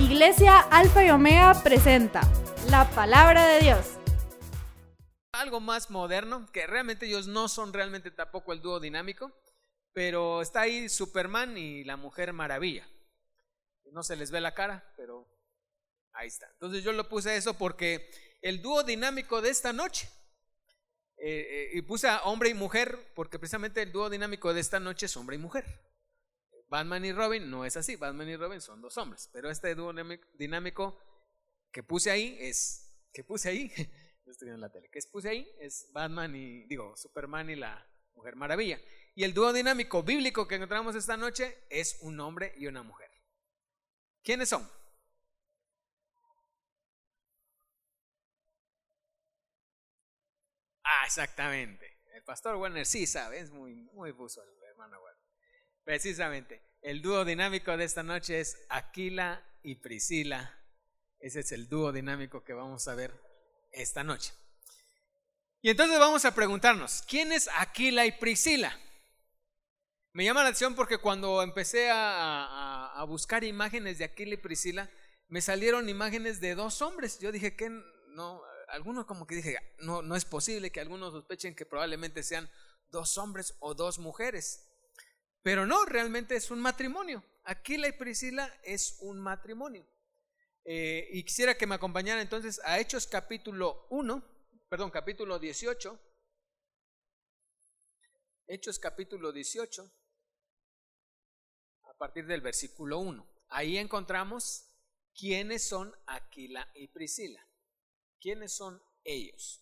Iglesia Alfa y Omega presenta la palabra de Dios. Algo más moderno, que realmente ellos no son realmente tampoco el dúo dinámico, pero está ahí Superman y la Mujer Maravilla. No se les ve la cara, pero ahí está. Entonces yo lo puse eso porque el dúo dinámico de esta noche, y puse a hombre y mujer porque precisamente el dúo dinámico de esta noche es hombre y mujer. Batman y Robin no es así, Batman y Robin son dos hombres, pero este dúo dinámico que puse ahí es Superman y la Mujer Maravilla. Y el dúo dinámico bíblico que encontramos esta noche es un hombre y una mujer. ¿Quiénes son? Exactamente. El pastor Werner sí sabe, es muy buzo el hermano Werner. Precisamente, el dúo dinámico de esta noche es Aquila y Priscila. Ese es el dúo dinámico que vamos a ver esta noche. Y entonces vamos a preguntarnos, ¿quién es Aquila y Priscila? Me llama la atención porque cuando empecé a buscar imágenes de Aquila y Priscila, me salieron imágenes de dos hombres. Yo dije que no, algunos como que dije, no es posible que algunos sospechen que probablemente sean dos hombres o dos mujeres. Pero no, realmente es un matrimonio. Aquila y Priscila es un matrimonio. Y quisiera que me acompañaran entonces a Hechos capítulo 18. Hechos capítulo 18, a partir del versículo 1. Ahí encontramos quiénes son Aquila y Priscila. ¿Quiénes son ellos?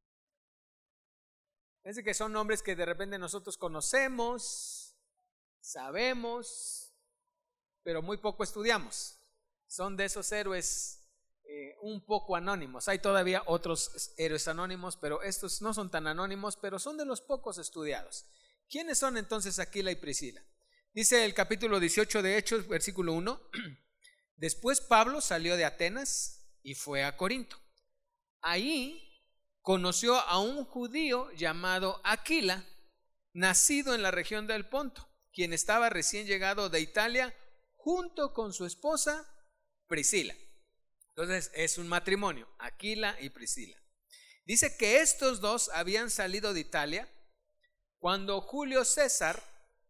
Fíjense que son nombres que de repente nosotros conocemos, sabemos, pero muy poco estudiamos. Son de esos héroes un poco anónimos. Hay todavía otros héroes anónimos, pero estos no son tan anónimos, pero son de los pocos estudiados. ¿Quiénes son entonces Aquila y Priscila? Dice el capítulo 18 de Hechos, versículo 1. Después Pablo salió de Atenas y fue a Corinto. Ahí conoció a un judío llamado Aquila, nacido en la región del Ponto, quien estaba recién llegado de Italia junto con su esposa Priscila. Entonces es un matrimonio, Aquila y Priscila. Dice que estos dos habían salido de Italia cuando Julio César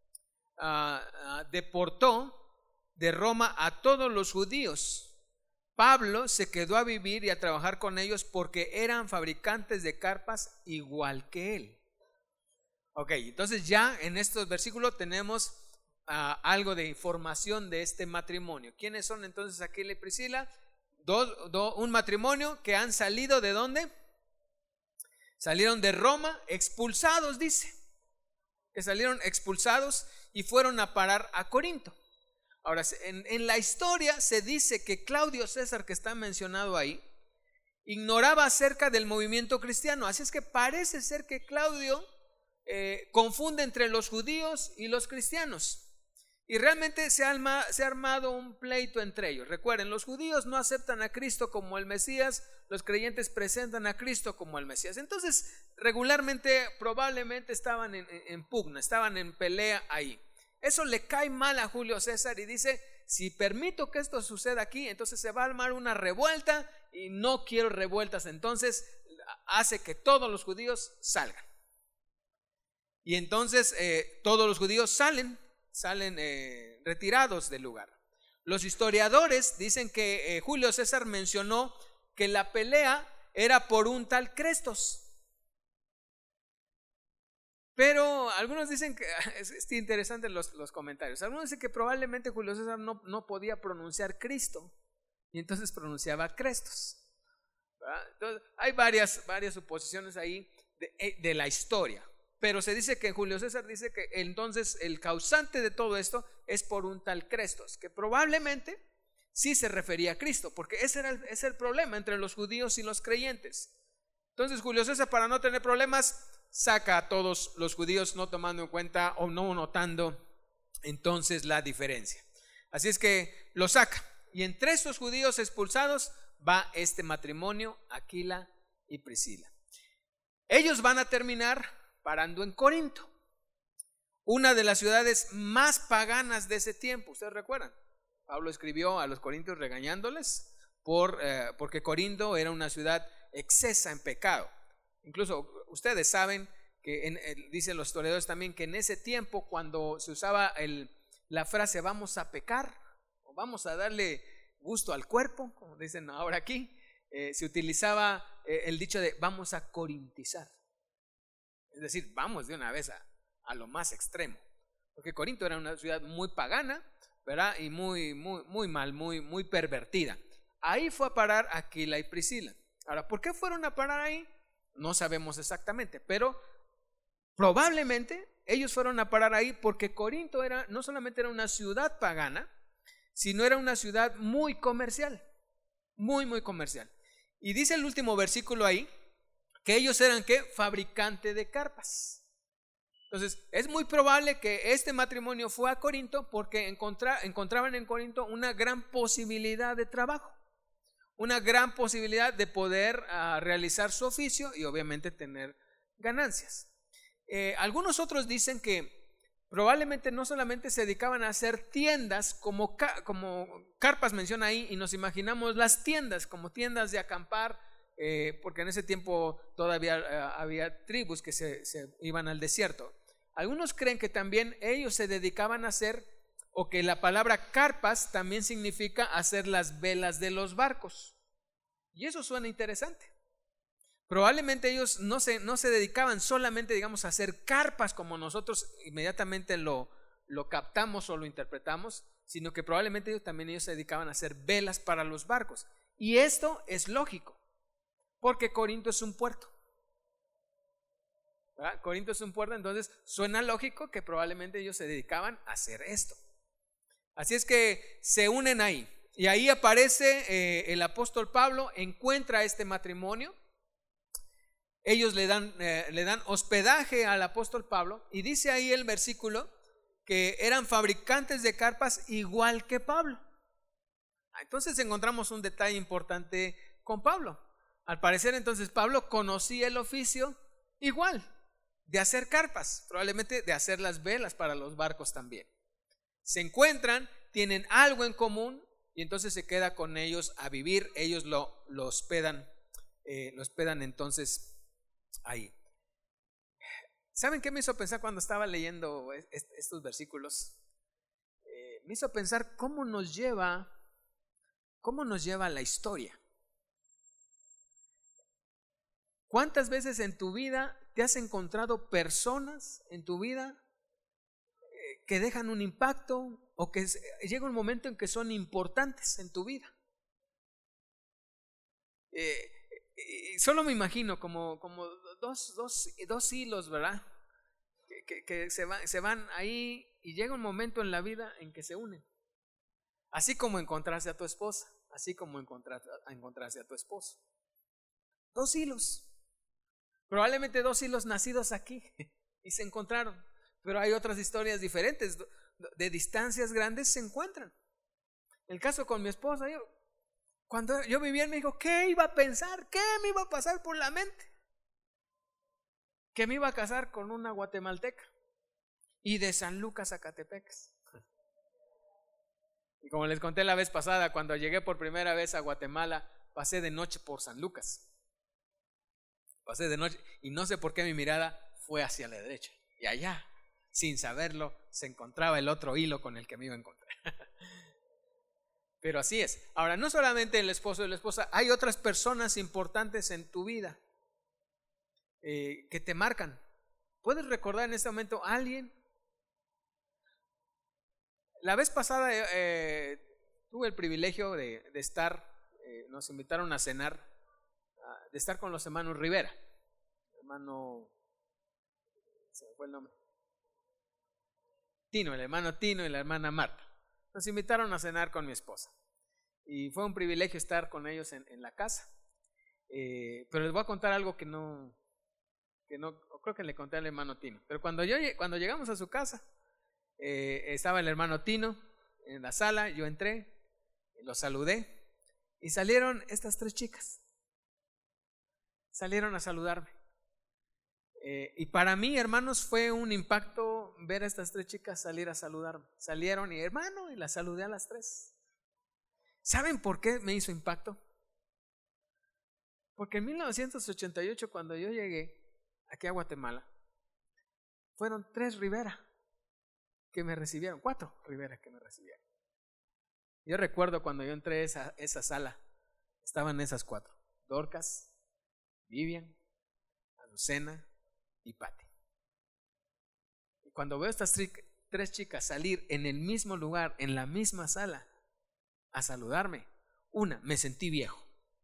deportó de Roma a todos los judíos. Pablo se quedó a vivir y a trabajar con ellos porque eran fabricantes de carpas igual que él. Ok, entonces ya en estos versículos tenemos algo de información de este matrimonio. ¿Quiénes son entonces Aquila y Priscila? Un matrimonio que han salido ¿de dónde? Salieron de Roma, expulsados, dice. Que salieron expulsados y fueron a parar a Corinto. Ahora, en la historia se dice que Claudio César, que está mencionado ahí, ignoraba acerca del movimiento cristiano. Así es que parece ser que Claudio confunde entre los judíos y los cristianos. Y realmente se ha armado un pleito entre ellos. Recuerden, los judíos no aceptan a Cristo como el Mesías, los creyentes presentan a Cristo como el Mesías. Entonces, regularmente, probablemente estaban en pugna, estaban en pelea ahí. Eso le cae mal a Julio César y dice, si permito que esto suceda aquí, entonces se va a armar una revuelta y no quiero revueltas. Entonces, hace que todos los judíos salgan. Y entonces todos los judíos salen retirados del lugar. Los historiadores dicen que Julio César mencionó que la pelea era por un tal Crestos. Pero algunos dicen que es interesante los comentarios. Algunos dicen que probablemente Julio César no podía pronunciar Cristo y entonces pronunciaba Crestos. Entonces, hay varias suposiciones ahí de la historia. Pero se dice que Julio César dice que entonces el causante de todo esto es por un tal Crestos, que probablemente sí se refería a Cristo, porque ese es el problema entre los judíos y los creyentes. Entonces Julio César, para no tener problemas, saca a todos los judíos, no tomando en cuenta o no notando entonces la diferencia. Así es que lo saca. Y entre estos judíos expulsados va este matrimonio, Aquila y Priscila. Ellos van a terminar parando en Corinto, una de las ciudades más paganas de ese tiempo. ¿Ustedes recuerdan? Pablo escribió a los corintios regañándoles porque Corinto era una ciudad excesa en pecado. Incluso ustedes saben que dicen los historiadores también que en ese tiempo, cuando se usaba la frase vamos a pecar o vamos a darle gusto al cuerpo, como dicen ahora aquí, se utilizaba el dicho de vamos a corintizar, es decir, vamos de una vez a lo más extremo, porque Corinto era una ciudad muy pagana, ¿verdad? Y muy mal, muy pervertida. Ahí fue a parar Aquila y Priscila. Ahora, ¿por qué fueron a parar ahí? No sabemos exactamente, pero probablemente ellos fueron a parar ahí porque Corinto no solamente era una ciudad pagana, sino era una ciudad muy comercial, muy comercial. Y dice el último versículo ahí que ellos eran ¿qué? Fabricante de carpas. Entonces es muy probable que este matrimonio fue a Corinto porque encontraban en Corinto una gran posibilidad de trabajo, una gran posibilidad de poder realizar su oficio y obviamente tener ganancias. Algunos otros dicen que probablemente no solamente se dedicaban a hacer tiendas como carpas menciona ahí, y nos imaginamos las tiendas como tiendas de acampar, porque en ese tiempo todavía había tribus que se iban al desierto. Algunos creen que también ellos se dedicaban a hacer, o que la palabra carpas también significa hacer las velas de los barcos, y eso suena interesante. Probablemente ellos no se dedicaban solamente, digamos, a hacer carpas como nosotros inmediatamente lo captamos o lo interpretamos, sino que probablemente ellos se dedicaban a hacer velas para los barcos. Y esto es lógico, porque Corinto es un puerto, ¿verdad? Corinto es un puerto, entonces suena lógico que probablemente ellos se dedicaban a hacer esto. Así es que se unen ahí, y ahí aparece el apóstol Pablo, encuentra este matrimonio. Ellos le dan hospedaje al apóstol Pablo, y dice ahí el versículo que eran fabricantes de carpas igual que Pablo. Entonces encontramos un detalle importante con Pablo. Al parecer entonces Pablo conocía el oficio igual de hacer carpas, probablemente de hacer las velas para los barcos también. Se encuentran, tienen algo en común, y entonces se queda con ellos a vivir. Ellos lo hospedan entonces ahí. ¿Saben qué me hizo pensar cuando estaba leyendo estos versículos? Me hizo pensar cómo nos lleva la historia. ¿Cuántas veces en tu vida te has encontrado personas en tu vida que dejan un impacto, o que llega un momento en que son importantes en tu vida? Solo me imagino como dos hilos, ¿verdad? Que se van ahí, y llega un momento en la vida en que se unen. Así como encontrarse a tu esposa, así como encontrarse a tu esposo. Dos hilos. Probablemente dos hilos nacidos aquí y se encontraron. Pero hay otras historias diferentes, de distancias grandes se encuentran. El caso con mi esposa, cuando yo vivía, me dijo, ¿qué iba a pensar? ¿Qué me iba a pasar por la mente? Que me iba a casar con una guatemalteca y de San Lucas, Zacatepec. Y como les conté la vez pasada, cuando llegué por primera vez a Guatemala, pasé de noche por San Lucas. Pasé de noche y no sé por qué mi mirada fue hacia la derecha. Y allá, sin saberlo, se encontraba el otro hilo con el que me iba a encontrar. Pero así es. Ahora, no solamente el esposo y la esposa, hay otras personas importantes en tu vida que te marcan. ¿Puedes recordar en este momento a alguien? La vez pasada tuve el privilegio de estar, nos invitaron a cenar, de estar con los hermanos Rivera. Se me fue el nombre. El hermano Tino y la hermana Marta. Nos invitaron a cenar con mi esposa y fue un privilegio estar con ellos en la casa. Pero les voy a contar algo que no creo que le conté al hermano Tino. Pero cuando llegamos a su casa, estaba el hermano Tino en la sala. Yo entré, los saludé y salieron estas tres chicas. Salieron a saludarme. Y para mí, hermanos, fue un impacto ver a estas tres chicas salir a saludarme. Salieron y hermano, y las saludé a las tres. ¿Saben por qué me hizo impacto? Porque en 1988, cuando yo llegué aquí a Guatemala, fueron 3 Rivera que me recibieron, 4 Rivera que me recibieron. Yo recuerdo cuando yo entré a esa sala, estaban esas 4: Dorcas, Vivian, Azucena y Patti. Y cuando veo estas 3 chicas salir en el mismo lugar, en la misma sala, a saludarme, me sentí viejo.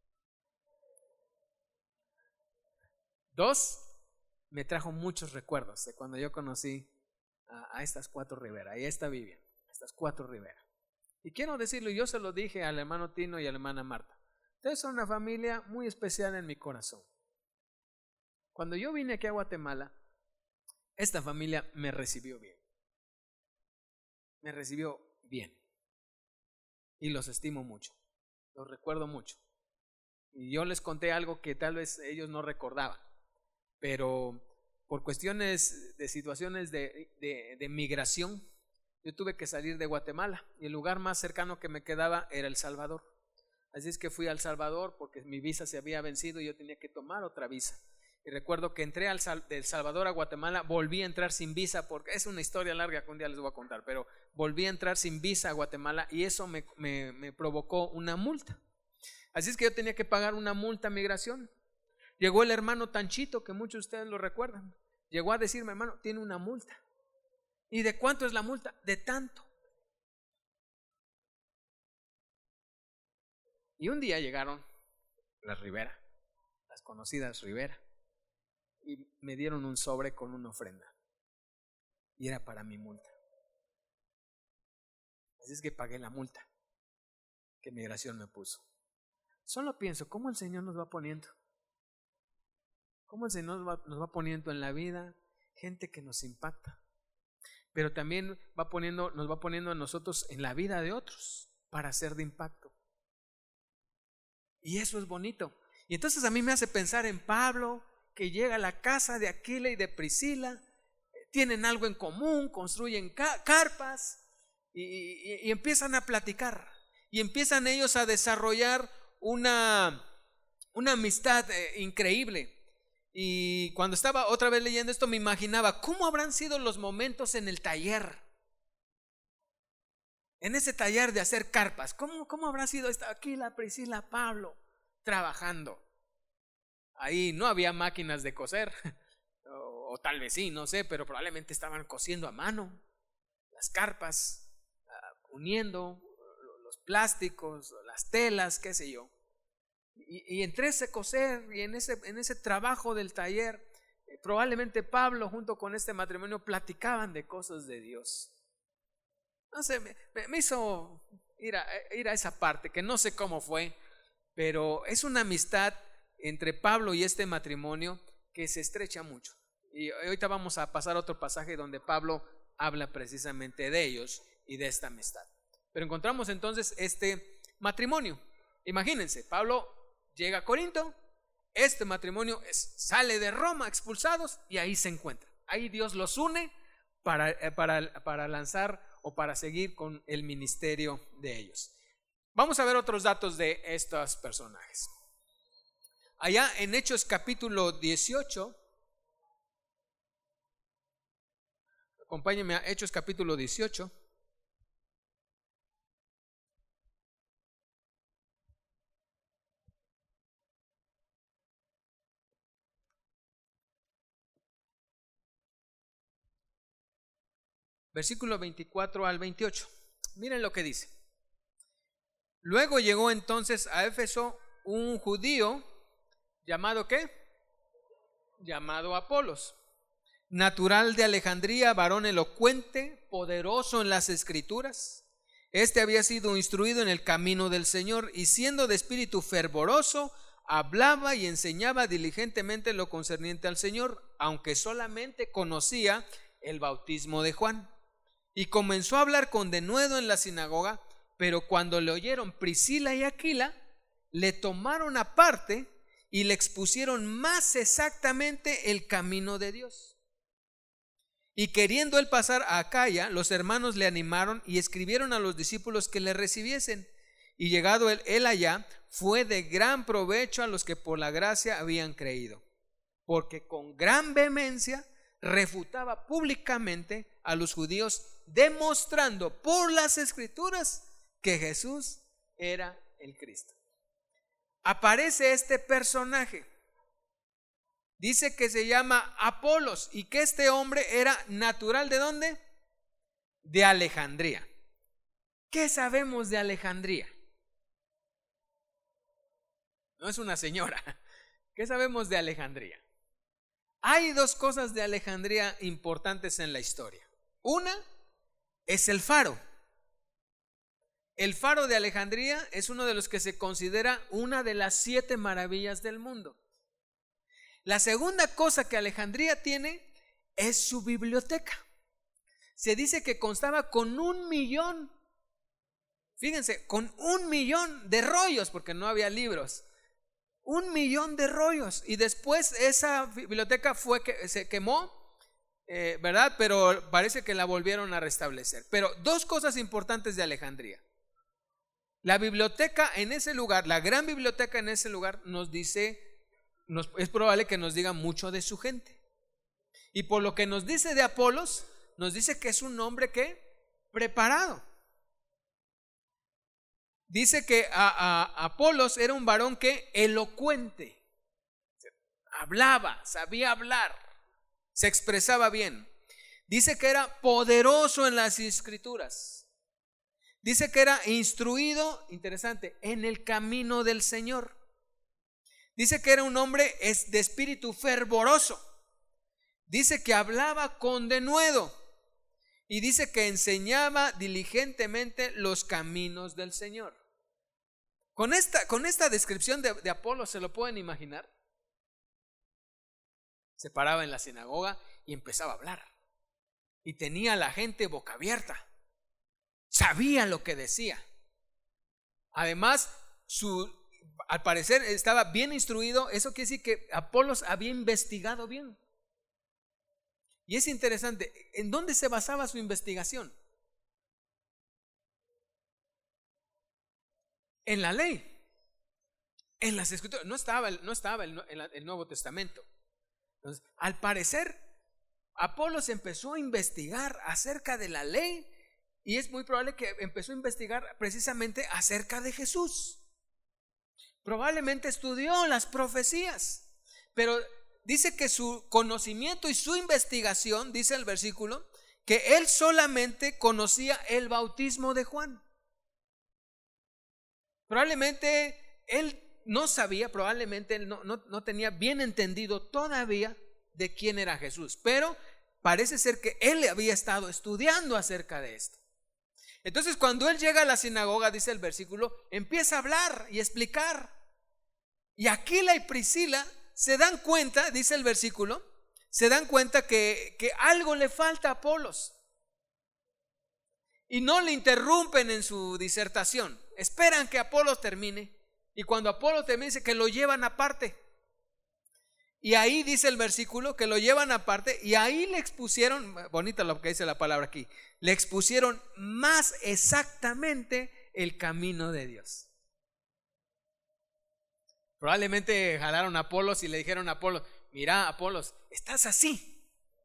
2, me trajo muchos recuerdos de cuando yo conocí a estas 4 Rivera y a esta Vivian, estas 4 Rivera. Y quiero decirlo, yo se lo dije al hermano Tino y a la hermana Marta: ustedes son una familia muy especial en mi corazón. Cuando yo vine aquí a Guatemala, esta familia me recibió bien. Me recibió bien. Y los estimo mucho, los recuerdo mucho. Y yo les conté algo que tal vez ellos no recordaban, pero por cuestiones de situaciones de migración, yo tuve que salir de Guatemala y el lugar más cercano que me quedaba era El Salvador. Así es que fui a El Salvador porque mi visa se había vencido y yo tenía que tomar otra visa. Y recuerdo que entré de El Salvador a Guatemala, volví a entrar sin visa, porque es una historia larga que un día les voy a contar, pero volví a entrar sin visa a Guatemala y eso me provocó una multa. Así es que yo tenía que pagar una multa a migración. Llegó el hermano Tanchito, que muchos de ustedes lo recuerdan, llegó a decirme: hermano, tiene una multa. ¿Y de cuánto es la multa? De tanto. Y un día llegaron las Rivera, las conocidas Rivera, y me dieron un sobre con una ofrenda. Y era para mi multa. Así es que pagué la multa que migración me puso. Solo pienso, ¿cómo el Señor nos va poniendo? ¿Cómo el Señor nos va poniendo en la vida gente que nos impacta? Pero también nos va poniendo a nosotros en la vida de otros para ser de impacto. Y eso es bonito. Y entonces a mí me hace pensar en Pablo, que llega a la casa de Aquila y de Priscila, tienen algo en común, construyen carpas y empiezan a platicar. Y empiezan ellos a desarrollar una amistad increíble. Y cuando estaba otra vez leyendo esto, me imaginaba cómo habrán sido los momentos en el taller, en ese taller de hacer carpas. ¿Cómo habrá sido Aquila, Priscila, Pablo trabajando? Ahí no había máquinas de coser, o tal vez sí, no sé, pero probablemente estaban cosiendo a mano las carpas, uniendo los plásticos, las telas, qué sé yo. Y entre ese coser y en ese trabajo del taller, probablemente Pablo junto con este matrimonio platicaban de cosas de Dios. No sé, me hizo ir a esa parte, que no sé cómo fue, pero es una amistad entre Pablo y este matrimonio que se estrecha mucho. Y ahorita vamos a pasar a otro pasaje donde Pablo habla precisamente de ellos y de esta amistad. Pero encontramos entonces este matrimonio. Imagínense, Pablo llega a Corinto, este matrimonio sale de Roma expulsados y ahí se encuentran. Ahí Dios los une para lanzar o para seguir con el ministerio de ellos. Vamos a ver otros datos de estos personajes. Allá en Hechos capítulo 18, acompáñenme a Hechos capítulo 18. Versículo 24 al 28. Miren lo que dice. Luego llegó entonces a Éfeso un judío llamado ¿qué? Llamado Apolos, natural de Alejandría, varón elocuente, poderoso en las escrituras. Este había sido instruido en el camino del Señor y siendo de espíritu fervoroso, hablaba y enseñaba diligentemente lo concerniente al Señor, aunque solamente conocía el bautismo de Juan. Y comenzó a hablar con denuedo en la sinagoga, pero cuando le oyeron Priscila y Aquila, le tomaron aparte y le expusieron más exactamente el camino de Dios. Y queriendo él pasar a Acaya, los hermanos le animaron y escribieron a los discípulos que le recibiesen. Y llegado él allá, fue de gran provecho a los que por la gracia habían creído, porque con gran vehemencia refutaba públicamente a los judíos, demostrando por las Escrituras que Jesús era el Cristo. Aparece este personaje, dice que se llama Apolos, y que este hombre era natural, ¿de dónde? De Alejandría. ¿Qué sabemos de Alejandría? No es una señora. ¿Qué sabemos de Alejandría? Hay dos cosas de Alejandría importantes en la historia. Una es el faro. El faro de Alejandría es uno de los que se considera una de las 7 maravillas del mundo. La segunda cosa que Alejandría tiene es su biblioteca. Se dice que constaba con 1 millón, fíjense, con 1 millón de rollos, porque no había libros. 1 millón de rollos. Y después esa biblioteca se quemó, ¿verdad? Pero parece que la volvieron a restablecer. Pero dos cosas importantes de Alejandría. La biblioteca en ese lugar, la gran biblioteca en ese lugar, nos dice, es probable que nos diga mucho de su gente. Y por lo que nos dice de Apolos, nos dice que es un hombre que preparado. Dice que Apolos era un varón que elocuente, hablaba, sabía hablar, se expresaba bien. Dice que era poderoso en las Escrituras. Dice que era instruido, interesante, en el camino del Señor. Dice que era un hombre de espíritu fervoroso. Dice que hablaba con denuedo. Y dice que enseñaba diligentemente los caminos del Señor. Con esta descripción de Apolos, ¿se lo pueden imaginar? Se paraba en la sinagoga y empezaba a hablar. Y tenía a la gente boca abierta. Sabía lo que decía. Además, al parecer estaba bien instruido. Eso quiere decir que Apolos había investigado bien. Y es interesante, ¿en dónde se basaba su investigación? En la ley, en las Escrituras. No estaba el Nuevo Testamento. Entonces, al parecer, Apolos empezó a investigar acerca de la ley, y es muy probable que empezó a investigar precisamente acerca de Jesús. Probablemente estudió las profecías, pero dice que su conocimiento y su investigación, dice el versículo, que él solamente conocía el bautismo de Juan. Probablemente él no sabía, probablemente él no tenía bien entendido todavía de quién era Jesús, pero parece ser que él había estado estudiando acerca de esto. Entonces, cuando él llega a la sinagoga, dice el versículo, empieza a hablar y explicar. Y Aquila y Priscila se dan cuenta, dice el versículo, se dan cuenta que algo le falta a Apolos. Y no le interrumpen en su disertación. Esperan que Apolos termine. Y cuando Apolos termine, dice que lo llevan aparte. Y ahí dice el versículo que lo llevan aparte. Y ahí le expusieron, bonita lo que dice la palabra aquí, le expusieron más exactamente el camino de Dios. Probablemente jalaron a Apolos y le dijeron a Apolos, mira Apolos, estás así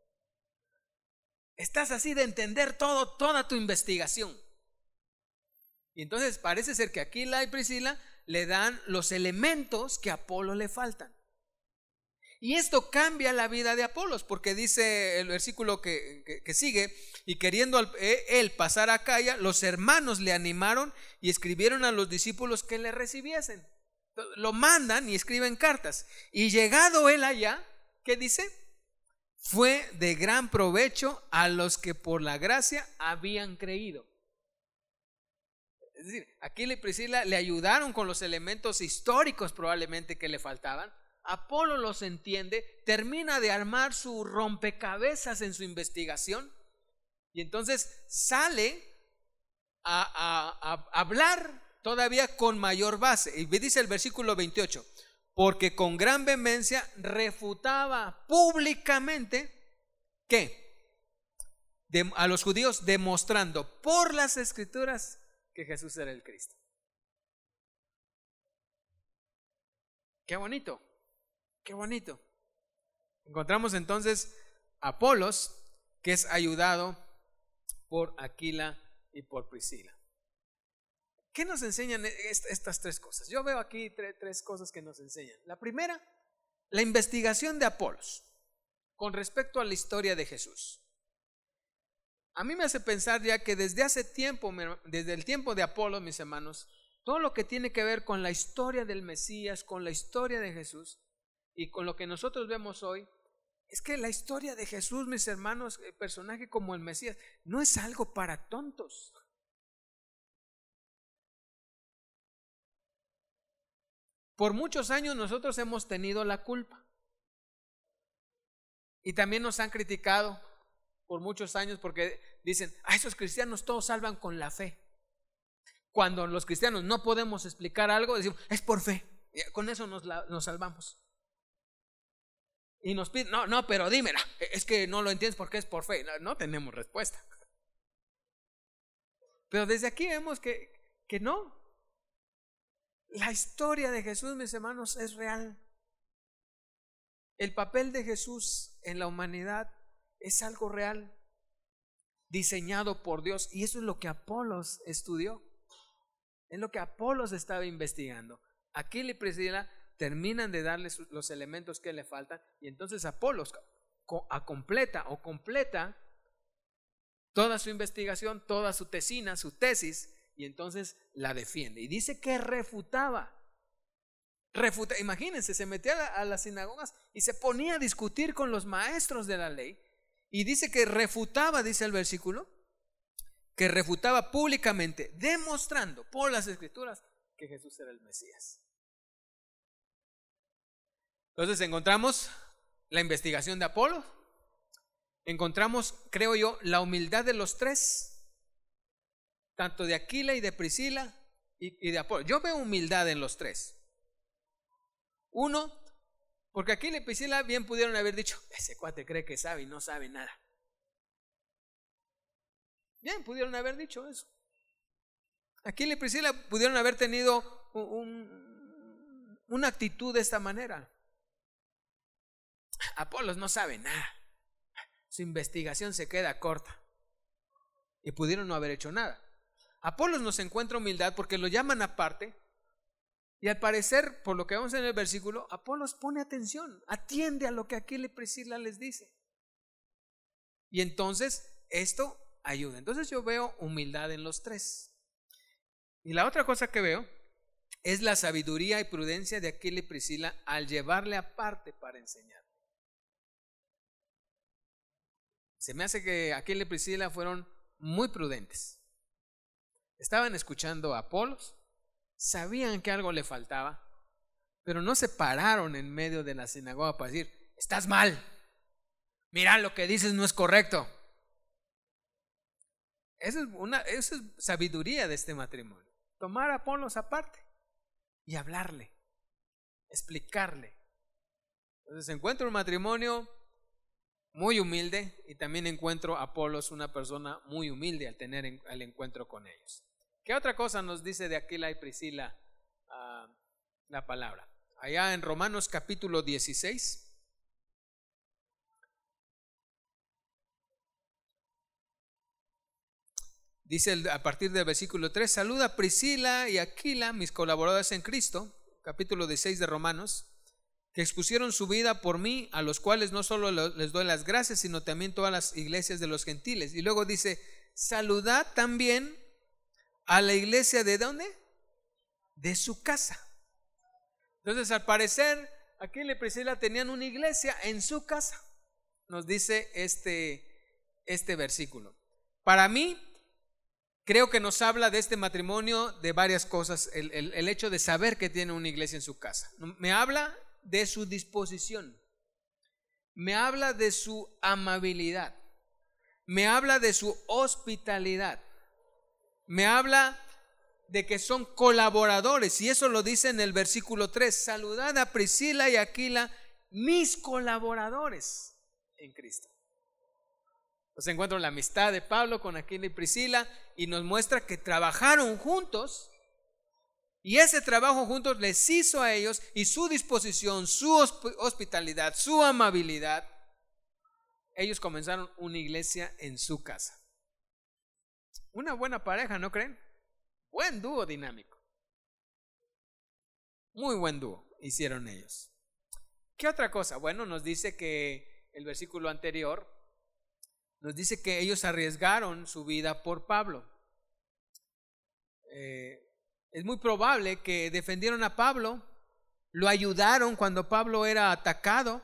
de entender toda tu investigación. Y entonces parece ser que Aquila y Priscila le dan los elementos que a Apolos le faltan. Y esto cambia la vida de Apolos, porque dice el versículo que sigue, y queriendo él pasar a Acaya, los hermanos le animaron y escribieron a los discípulos que le recibiesen. Lo mandan y escriben cartas. Y llegado él allá, ¿qué dice? Fue de gran provecho a los que por la gracia habían creído. Es decir, Aquila y Priscila le ayudaron con los elementos históricos probablemente que le faltaban. Apolo los entiende, termina de armar su rompecabezas en su investigación y entonces sale a hablar todavía con mayor base. Y dice el versículo 28, porque con gran vehemencia refutaba públicamente ¿qué? A los judíos, demostrando por las Escrituras que Jesús era el Cristo. Qué bonito, qué bonito. Encontramos entonces a Apolos, que es ayudado por Aquila y por Priscila. ¿Qué nos enseñan estas tres cosas? Yo veo aquí tres cosas que nos enseñan. La primera, la investigación de Apolos con respecto a la historia de Jesús. A mí me hace pensar ya que desde hace tiempo, desde el tiempo de Apolos, mis hermanos, todo lo que tiene que ver con la historia del Mesías, con la historia de Jesús y con lo que nosotros vemos hoy, es que la historia de Jesús, mis hermanos, el personaje como el Mesías, no es algo para tontos. Por muchos años nosotros hemos tenido la culpa y también nos han criticado por muchos años porque dicen, esos cristianos todos salvan con la fe. Cuando los cristianos no podemos explicar algo, decimos, es por fe, con eso nos salvamos. Y nos piden, no, pero dímela, es que no lo entiendes porque es por fe. No tenemos respuesta. Pero desde aquí vemos que no. La historia de Jesús, mis hermanos, es real. El papel de Jesús en la humanidad es algo real, diseñado por Dios, y eso es lo que Apolos estudió. Es lo que Apolos estaba investigando. Aquila y Priscila terminan de darle los elementos que le faltan, y entonces Apolos completa toda su investigación, toda su tesina, su tesis, y entonces la defiende. Y dice que refutaba. Imagínense, se metía a las sinagogas y se ponía a discutir con los maestros de la ley. Y dice que refutaba, dice el versículo, que refutaba públicamente, demostrando por las escrituras que Jesús era el Mesías. Entonces encontramos la investigación de Apolos, encontramos, creo yo, la humildad de los tres, tanto de Aquila y de Priscila y de Apolos. Yo veo humildad en los tres. Uno, porque Aquila y Priscila bien pudieron haber dicho, ese cuate cree que sabe y no sabe nada. Bien, pudieron haber dicho eso. Aquila y Priscila pudieron haber tenido una actitud de esta manera. Apolos no sabe nada, su investigación se queda corta, y pudieron no haber hecho nada. Apolos nos encuentra humildad porque lo llaman aparte, y al parecer, por lo que vemos en el versículo, Apolos pone atención, atiende a lo que Aquila y Priscila les dice, y entonces esto ayuda. Entonces yo veo humildad en los tres. Y la otra cosa que veo es la sabiduría y prudencia de Aquila y Priscila al llevarle aparte para enseñar. Se me hace que Aquila y Priscila fueron muy prudentes. Estaban escuchando a Apolos, sabían que algo le faltaba, pero no se pararon en medio de la sinagoga para decir, estás mal, mira lo que dices no es correcto. Esa es sabiduría de este matrimonio. Tomar a Apolos aparte y hablarle, explicarle. Entonces encuentro un matrimonio muy humilde, y también encuentro a Apolos una persona muy humilde al tener el encuentro con ellos. ¿Qué otra cosa nos dice de Aquila y Priscila la palabra? Allá en Romanos capítulo 16. Dice a partir del versículo 3, saluda a Priscila y Aquila, mis colaboradores en Cristo, capítulo 16 de Romanos, que expusieron su vida por mí, a los cuales no solo les doy las gracias, sino también todas las iglesias de los gentiles. Y luego dice, saludad también a la iglesia ¿de dónde? De su casa. Entonces, al parecer, Aquila y Priscila tenían una iglesia en su casa, nos dice este versículo. Para mí, creo que nos habla de este matrimonio de varias cosas, el hecho de saber que tiene una iglesia en su casa. Me habla de su disposición, me habla de su amabilidad, me habla de su hospitalidad, me habla de que son colaboradores, y eso lo dice en el versículo 3, saludad a Priscila y Aquila, mis colaboradores en Cristo. Pues encuentro la amistad de Pablo con Aquila y Priscila, y nos muestra que trabajaron juntos Y ese trabajo juntos les hizo a ellos, y su disposición, su hospitalidad, su amabilidad, ellos comenzaron una iglesia en su casa. Una buena pareja, ¿no creen? Buen dúo dinámico. Muy buen dúo hicieron ellos. ¿Qué otra cosa? Bueno, nos dice que el versículo anterior nos dice que ellos arriesgaron su vida por Pablo. Es muy probable que defendieron a Pablo, lo ayudaron cuando Pablo era atacado,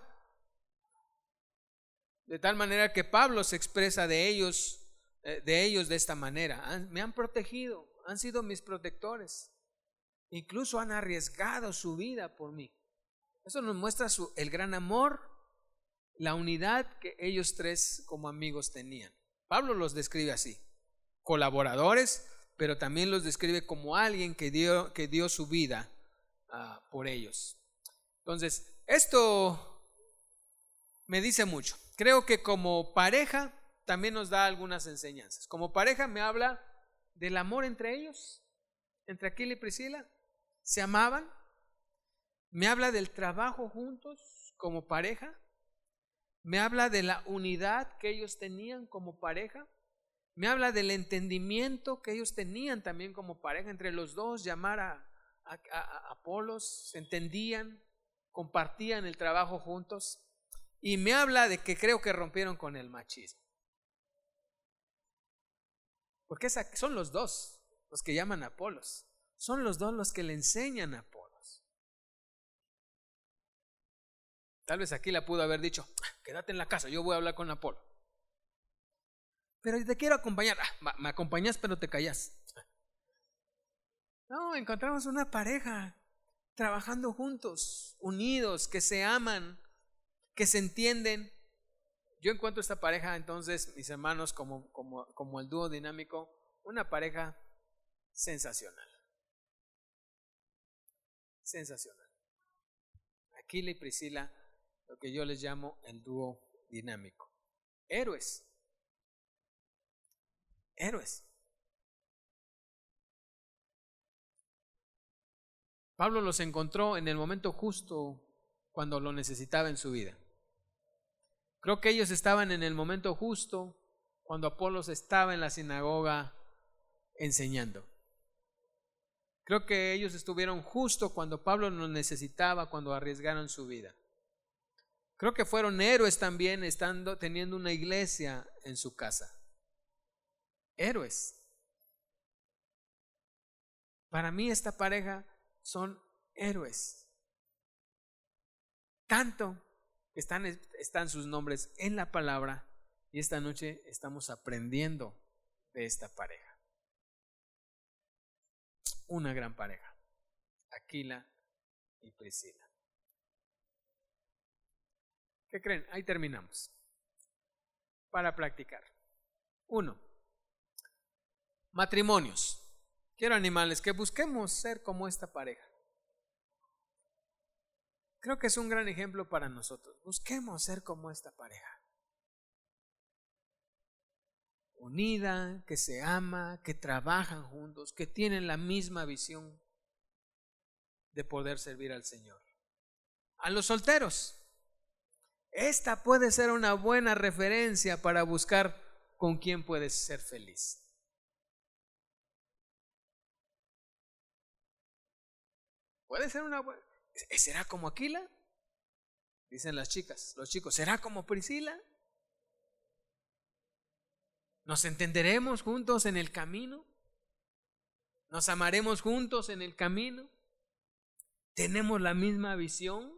de tal manera que Pablo se expresa de ellos de esta manera: me han protegido, han sido mis protectores, incluso han arriesgado su vida por mí. Eso nos muestra el gran amor, la unidad que ellos tres como amigos tenían. Pablo los describe así: colaboradores, pero también los describe como alguien que dio su vida por ellos. Entonces, esto me dice mucho. Creo que como pareja también nos da algunas enseñanzas. Como pareja me habla del amor entre ellos, entre Aquila y Priscila. Se amaban. Me habla del trabajo juntos como pareja. Me habla de la unidad que ellos tenían como pareja. Me habla del entendimiento que ellos tenían también como pareja. Entre los dos, llamar a Apolos, se entendían, compartían el trabajo juntos. Y me habla de que creo que rompieron con el machismo. Porque son los dos los que llaman a Apolos. Son los dos los que le enseñan a Apolos. Tal vez Aquila pudo haber dicho: quédate en la casa, yo voy a hablar con Apolo. Pero te quiero acompañar. Me acompañas, pero te callas. No, encontramos una pareja trabajando juntos, unidos, que se aman, que se entienden. Yo encuentro esta pareja, entonces, mis hermanos, como el dúo dinámico, una pareja sensacional. Sensacional. Aquila y Priscila, lo que yo les llamo el dúo dinámico. Héroes. Héroes. Pablo los encontró en el momento justo cuando lo necesitaba en su vida. Creo que ellos estaban en el momento justo cuando Apolos estaba en la sinagoga enseñando. Creo que ellos estuvieron justo cuando Pablo los necesitaba, cuando arriesgaron su vida. Creo que fueron héroes también teniendo una iglesia en su casa. Héroes. Para mí esta pareja son héroes. Tanto que están sus nombres en la palabra, y esta noche estamos aprendiendo de esta pareja. Una gran pareja, Aquila y Priscila. ¿Qué creen? Ahí terminamos. Para practicar. 1. Matrimonios. Quiero animarles que busquemos ser como esta pareja. Creo que es un gran ejemplo para nosotros. Busquemos ser como esta pareja. Unida, que se ama, que trabajan juntos, que tienen la misma visión de poder servir al Señor. A los solteros, esta puede ser una buena referencia para buscar con quién puedes ser feliz. Puede ser una buena. ¿Será como Aquila? Dicen las chicas, los chicos, ¿será como Priscila? ¿Nos entenderemos juntos en el camino? ¿Nos amaremos juntos en el camino? ¿Tenemos la misma visión?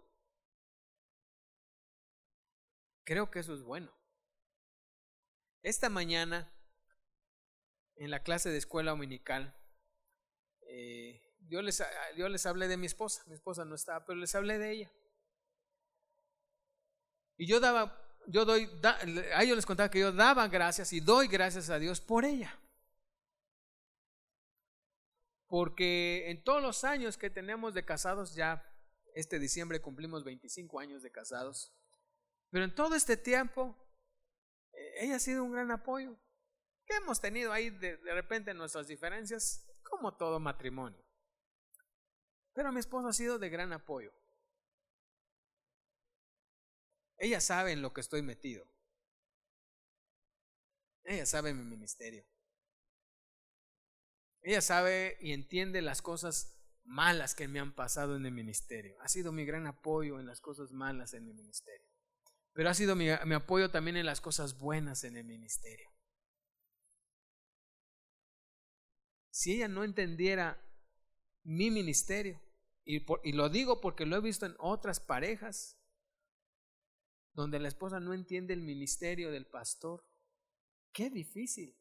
Creo que eso es bueno. Esta mañana, en la clase de escuela dominical, yo les hablé de mi esposa no estaba, pero les hablé de ella. Y a ellos les contaba que yo daba gracias y doy gracias a Dios por ella. Porque en todos los años que tenemos de casados, ya este diciembre cumplimos 25 años de casados, pero en todo este tiempo, ella ha sido un gran apoyo. Que hemos tenido ahí de repente nuestras diferencias, como todo matrimonio. Pero mi esposa ha sido de gran apoyo. Ella sabe en lo que estoy metido. Ella sabe mi ministerio. Ella sabe y entiende las cosas malas que me han pasado en el ministerio. Ha sido mi gran apoyo en las cosas malas en mi ministerio. Pero ha sido mi apoyo también en las cosas buenas en el ministerio. Si ella no entendiera mi ministerio, y lo digo porque lo he visto en otras parejas, donde la esposa no entiende el ministerio del pastor, qué difícil.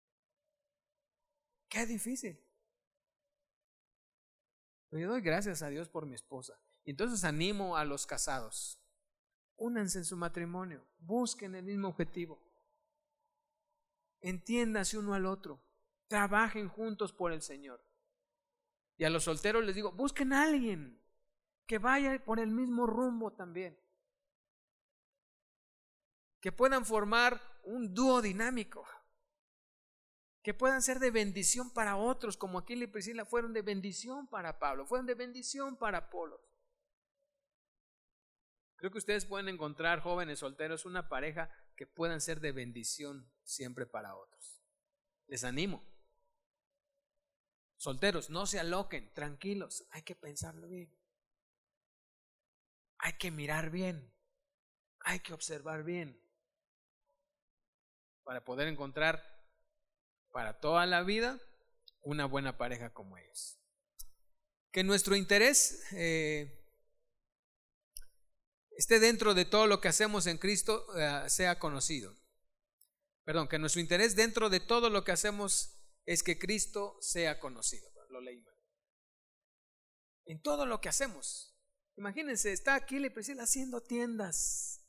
Qué difícil. Pero yo doy gracias a Dios por mi esposa. Y entonces animo a los casados. Únanse en su matrimonio. Busquen el mismo objetivo. Entiéndanse uno al otro. Trabajen juntos por el Señor. Y a los solteros les digo, busquen a alguien que vaya por el mismo rumbo también. Que puedan formar un dúo dinámico. Que puedan ser de bendición para otros, como Aquila y Priscila fueron de bendición para Pablo, fueron de bendición para Apolos. Creo que ustedes pueden encontrar, jóvenes solteros, una pareja que puedan ser de bendición siempre para otros. Les animo. Solteros, no se aloquen, tranquilos, hay que pensarlo bien. Hay que mirar bien, hay que observar bien para poder encontrar para toda la vida una buena pareja como ellos. Que nuestro interés esté dentro de todo lo que hacemos en Cristo, sea conocido. Perdón, que nuestro interés dentro de todo lo que hacemos es que Cristo sea conocido. Lo leí mal. En todo lo que hacemos. Imagínense, está Aquila y Priscila haciendo tiendas.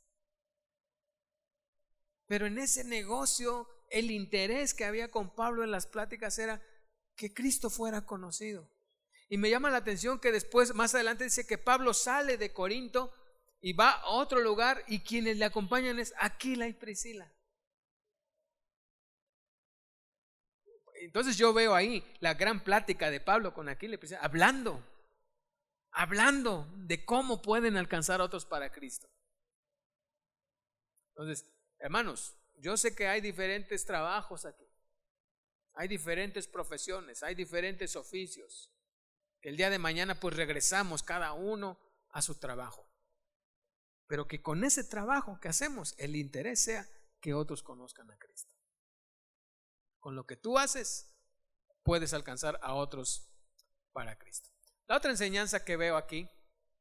Pero en ese negocio, el interés que había con Pablo en las pláticas era que Cristo fuera conocido. Y me llama la atención que después, más adelante, dice que Pablo sale de Corinto y va a otro lugar y quienes le acompañan es Aquila y Priscila. Entonces yo veo ahí la gran plática de Pablo con Aquila y Priscila, hablando de cómo pueden alcanzar a otros para Cristo. Entonces, hermanos, yo sé que hay diferentes trabajos aquí, hay diferentes profesiones, hay diferentes oficios, que el día de mañana pues regresamos cada uno a su trabajo, pero que con ese trabajo que hacemos el interés sea que otros conozcan a Cristo. Con lo que tú haces puedes alcanzar a otros para Cristo. La otra enseñanza que veo aquí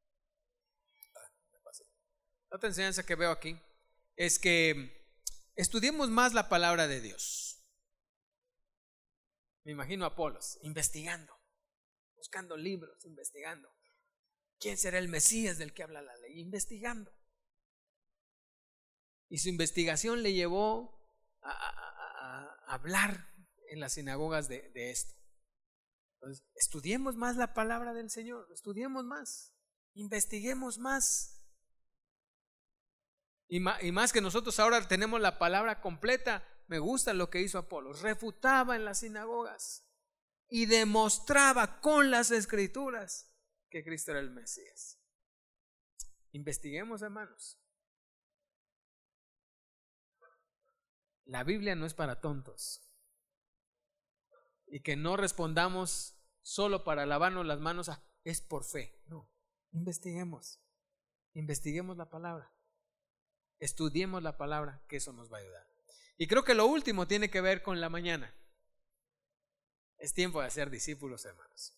es que estudiemos más la palabra de Dios. Me imagino a Apolos investigando, buscando libros, investigando. ¿Quién será el Mesías del que habla la ley? Investigando. Y su investigación le llevó a hablar en las sinagogas de esto. Entonces, estudiemos más la palabra del Señor, estudiemos más, investiguemos más. Y más que nosotros ahora tenemos la palabra completa. Me gusta lo que hizo Apolos, refutaba en las sinagogas y demostraba con las escrituras que Cristo era el Mesías. Investiguemos, hermanos. La Biblia no es para tontos. Y que no respondamos solo para lavarnos las manos es por fe. No, investiguemos la palabra, estudiemos la palabra, que eso nos va a ayudar. Y creo que lo último tiene que ver con la mañana. Es tiempo de hacer discípulos, hermanos.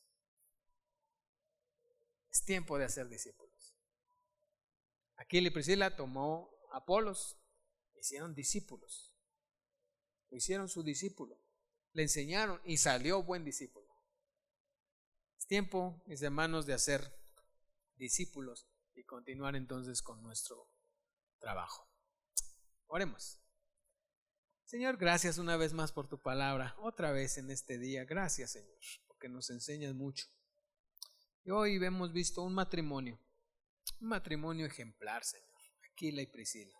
Es tiempo de hacer discípulos. Aquila y Priscila tomó a Apolos, hicieron discípulos, lo hicieron su discípulo. Le enseñaron y salió buen discípulo. Es tiempo, mis hermanos, de hacer discípulos y continuar entonces con nuestro trabajo. Oremos. Señor, gracias una vez más por tu palabra, otra vez en este día. Gracias, Señor, porque nos enseñas mucho. Y hoy hemos visto un matrimonio ejemplar, Señor, Aquila y Priscila.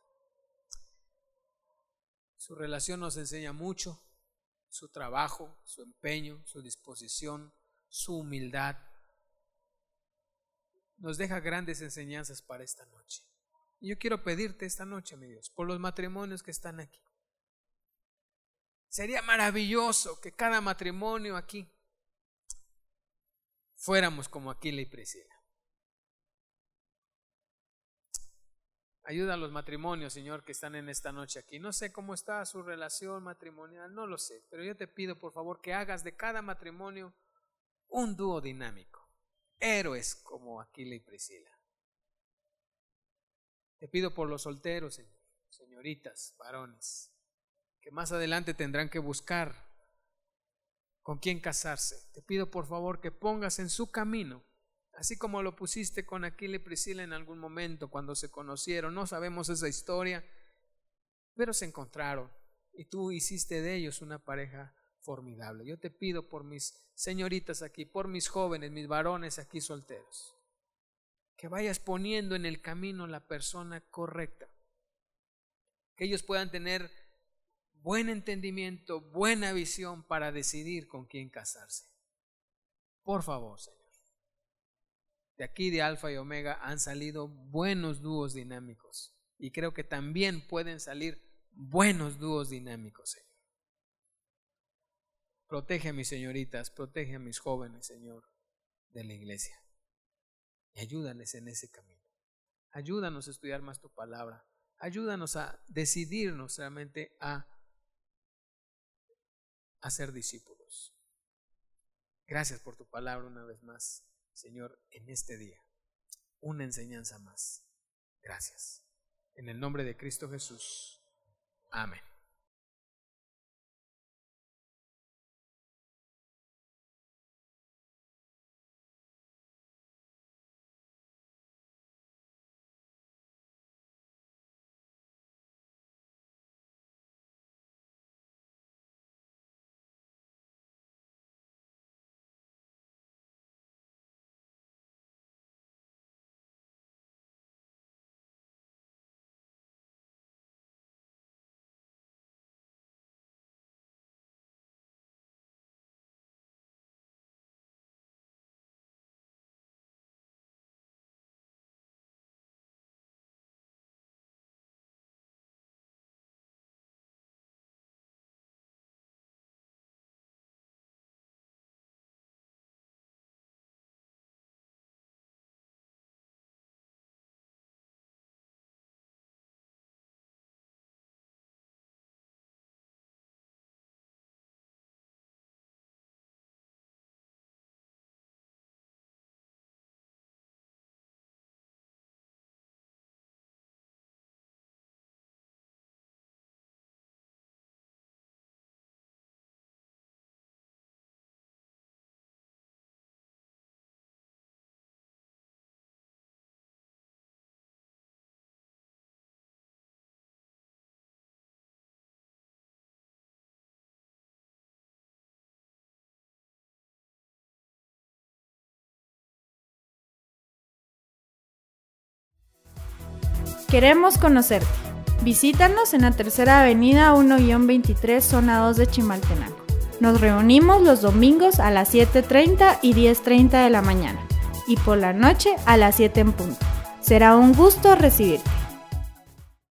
Su relación nos enseña mucho. Su trabajo, su empeño, su disposición, su humildad. nos deja grandes enseñanzas para esta noche. Y yo quiero pedirte esta noche, mi Dios, por los matrimonios que están aquí. Sería maravilloso que cada matrimonio aquí fuéramos como Aquila y Priscila. Ayuda a los matrimonios, Señor, que están en esta noche aquí. No sé cómo está su relación matrimonial, no lo sé, pero yo te pido por favor que hagas de cada matrimonio un dúo dinámico, héroes como Aquila y Priscila. Te pido por los solteros, Señor, señoritas, varones, que más adelante tendrán que buscar con quién casarse. Te pido por favor que pongas en su camino, así como lo pusiste con Aquila y Priscila en algún momento cuando se conocieron. No sabemos esa historia, pero se encontraron y tú hiciste de ellos una pareja formidable. Yo te pido por mis señoritas aquí, por mis jóvenes, mis varones aquí solteros, que vayas poniendo en el camino la persona correcta, que ellos puedan tener buen entendimiento, buena visión para decidir con quién casarse. Por favor, Señor. De aquí de Alfa y Omega han salido buenos dúos dinámicos y creo que también pueden salir buenos dúos dinámicos, Señor. Protege a mis señoritas, protege a mis jóvenes, Señor, de la iglesia. Y ayúdales en ese camino. Ayúdanos a estudiar más tu palabra. Ayúdanos a decidirnos realmente a ser discípulos. Gracias por tu palabra una vez más, Señor, en este día. Una enseñanza más. Gracias. En el nombre de Cristo Jesús. Amén. Queremos conocerte. Visítanos en la Tercera Avenida 1-23, zona 2 de Chimaltenango. Nos reunimos los domingos a las 7:30 y 10:30 de la mañana y por la noche a las 7 en punto. Será un gusto recibirte.